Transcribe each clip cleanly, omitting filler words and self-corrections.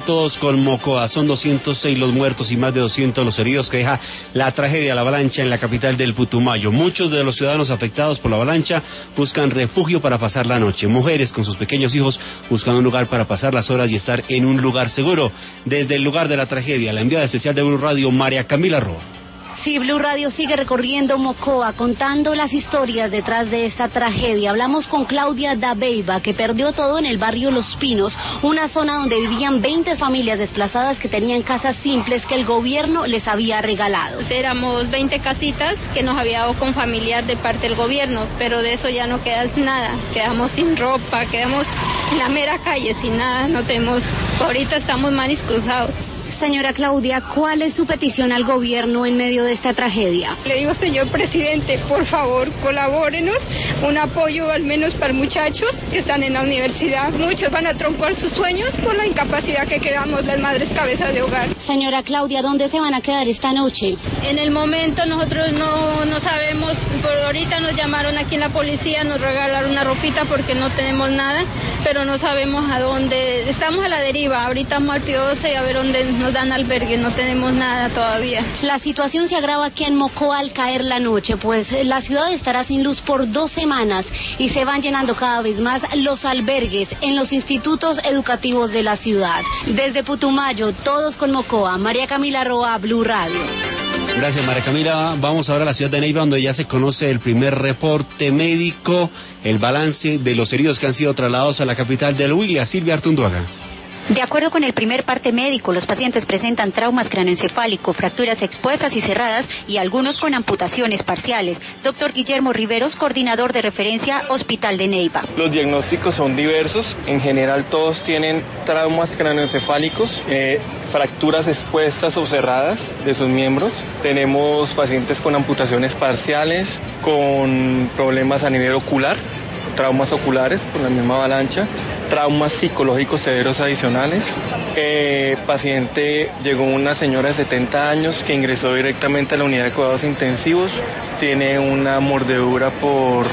todos con Mocoa. Son 206 los muertos y más de 200 los heridos que deja la tragedia de la avalancha en la capital del Putumayo. Muchos de los ciudadanos afectados por la avalancha buscan refugio para pasar la noche. Mujeres con sus pequeños hijos buscan un lugar para pasar las horas y estar en un lugar seguro. Desde el lugar de la tragedia, la enviada especial de Blue Radio, María Camila Roa. Sí, Blue Radio sigue recorriendo Mocoa, contando las historias detrás de esta tragedia. Hablamos con Claudia Dabeiba, que perdió todo en el barrio Los Pinos, una zona donde vivían 20 familias desplazadas que tenían casas simples que el gobierno les había regalado. Éramos 20 casitas que nos había dado con familiar de parte del gobierno, pero de eso ya no queda nada. Quedamos sin ropa, quedamos en la mera calle, sin nada, no tenemos, ahorita estamos manis cruzados. Señora Claudia, ¿cuál es su petición al gobierno en medio de esta tragedia? Le digo, señor presidente, por favor, colabórenos, un apoyo al menos para muchachos que están en la universidad. Muchos van a truncar sus sueños por la incapacidad que quedamos las madres cabezas de hogar. Señora Claudia, ¿dónde se van a quedar esta noche? En el momento nosotros no sabemos, por ahorita nos llamaron aquí en la policía, nos regalaron una ropita porque no tenemos nada, pero no sabemos a dónde, estamos a la deriva, ahorita vamos al Pío 12 y a ver dónde nos dan albergue, no tenemos nada todavía. La situación se agrava aquí en Mocoa al caer la noche, pues la ciudad estará sin luz por 2 semanas y se van llenando cada vez más los albergues en los institutos educativos de la ciudad. Desde Putumayo, todos con Mocoa. María Camila Roa, Blue Radio. Gracias, María Camila. Vamos ahora a la ciudad de Neiva, donde ya se conoce el primer reporte médico, el balance de los heridos que han sido trasladados a la capital del Huila. Silvia Artunduaga. De acuerdo con el primer parte médico, los pacientes presentan traumas cráneoencefálico, fracturas expuestas y cerradas y algunos con amputaciones parciales. Doctor Guillermo Riveros, coordinador de referencia Hospital de Neiva. Los diagnósticos son diversos. En general todos tienen traumas cráneoencefálicos, fracturas expuestas o cerradas de sus miembros. Tenemos pacientes con amputaciones parciales, con problemas a nivel ocular, traumas oculares por la misma avalancha, traumas psicológicos severos adicionales. Paciente, llegó una señora de 70 años que ingresó directamente a la unidad de cuidados intensivos, tiene una mordedura por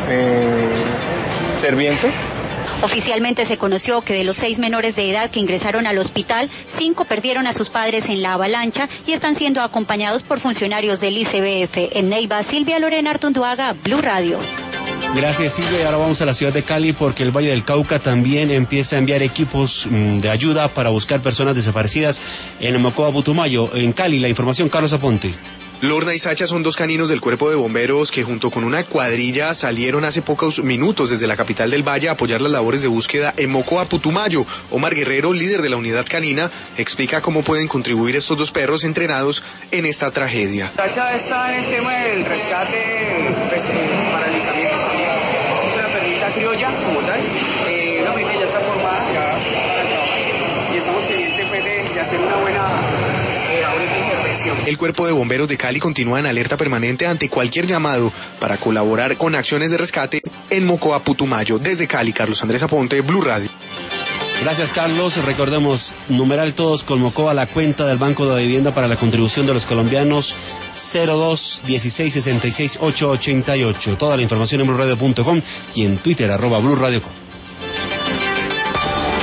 cerviento. Oficialmente se conoció que de los 6 menores de edad que ingresaron al hospital, 5 perdieron a sus padres en la avalancha y están siendo acompañados por funcionarios del ICBF. En Neiva, Silvia Lorena Artunduaga, Blue Radio. Gracias, Silvia. Y ahora vamos a la ciudad de Cali porque el Valle del Cauca también empieza a enviar equipos de ayuda para buscar personas desaparecidas en el Mocoa Putumayo. En Cali, la información, Carlos Aponte. Lorna y Sacha son 2 caninos del Cuerpo de Bomberos que junto con una cuadrilla salieron hace pocos minutos desde la capital del Valle a apoyar las labores de búsqueda en Mocoa Putumayo. Omar Guerrero, líder de la unidad canina, explica cómo pueden contribuir estos 2 perros entrenados en esta tragedia. Sacha está en el tema del rescate, para alistamientos también. Es una perrita criolla como tal. La perrita ya está formada ya para trabajar y estamos pendientes de hacer una buena intervención. El Cuerpo de Bomberos de Cali continúa en alerta permanente ante cualquier llamado para colaborar con acciones de rescate en Mocoa Putumayo. Desde Cali, Carlos Andrés Aponte, Blue Radio. Gracias, Carlos. Recordemos, numeral todos con Mocoa, la cuenta del Banco de Vivienda para la contribución de los colombianos 02 16 66 888. Toda la información en BlueRadio.com y en Twitter @BlueRadio.